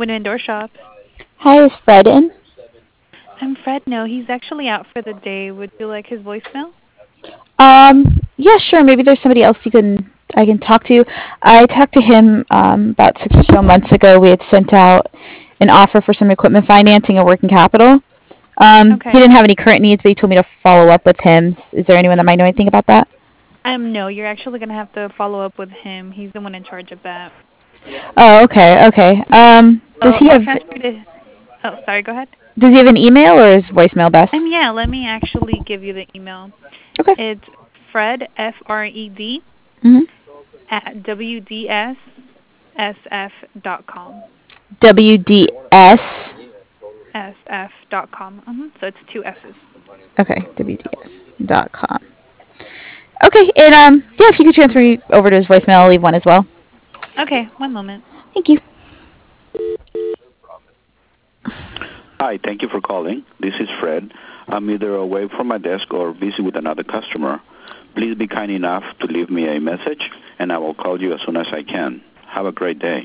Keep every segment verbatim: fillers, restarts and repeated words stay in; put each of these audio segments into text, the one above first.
Equipment Door Shop. Hi, is Fred in? I'm Fred. No, he's actually out for the day. Would you like his voicemail? Um, yeah, sure. Maybe there's somebody else you can I can talk to. I talked to him um, about six or so months ago. We had sent out an offer for some equipment financing and working capital. Um, he Okay. didn't have any current needs, but he told me to follow up with him. Is there anyone that might know anything about that? Um, no, you're actually gonna have to follow up with him. He's the one in charge of that. Oh, okay, okay. Um, does Oh, he I'll have transfer to. Oh, sorry. Go ahead. does he have an email or is voicemail best? Um, yeah. Let me actually give you the email. Okay. It's Fred F R E D Mhm. at W D S S F dot com. W D S. S F dot com. Mm-hmm. So it's two S's. Okay, W D S dot com. Okay, and um, yeah, if you could transfer me over to his voicemail, I'll leave one as well. Okay. One moment. Thank you. Hi, thank you for calling. This is Fred. I'm either away from my desk or busy with another customer. Please be kind enough to leave me a message, and I will call you as soon as I can. Have a great day.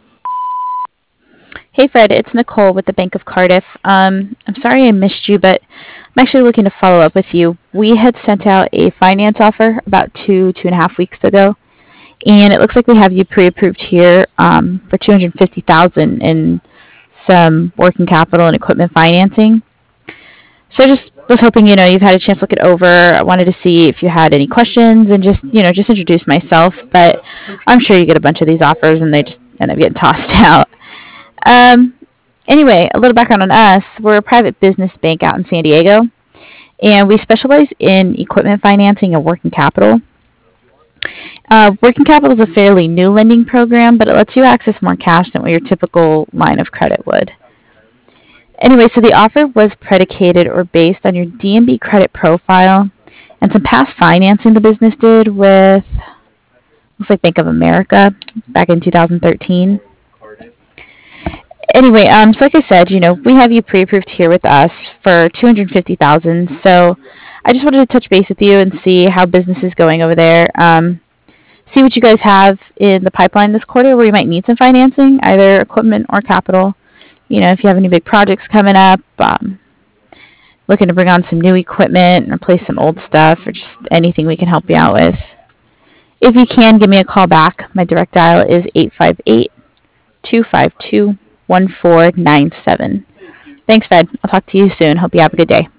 Hey, Fred, it's Nicole with the Bank of Cardiff. Um, I'm sorry I missed you, but I'm actually looking to follow up with you. We had sent out a finance offer about two, two and a half weeks ago, and it looks like we have you pre-approved here um, for two hundred fifty thousand dollars in some working capital and equipment financing. So I just was hoping, you know, you've had a chance to look it over. I wanted to see if you had any questions and just, you know, just introduce myself. But I'm sure you get a bunch of these offers and they just end up getting tossed out. Um, anyway, a little background on us. We're a private business bank out in San Diego, and we specialize in equipment financing and working capital. Uh, working capital is a fairly new lending program, but it lets you access more cash than what your typical line of credit would. Anyway, so the offer was predicated or based on your D and B credit profile and some past financing the business did with, looks like Bank of America back in two thousand thirteen. Anyway, um, so like I said, you know, we have you pre-approved here with us for two hundred fifty thousand dollars. So I just wanted to touch base with you and see how business is going over there. Um, see what you guys have in the pipeline this quarter where you might need some financing, either equipment or capital. You know, if you have any big projects coming up, um, looking to bring on some new equipment and replace some old stuff, or just anything we can help you out with. If you can, give me a call back. My direct dial is eight five eight, two five two, one four nine seven. Thanks, Fred. I'll talk to you soon. Hope you have a good day.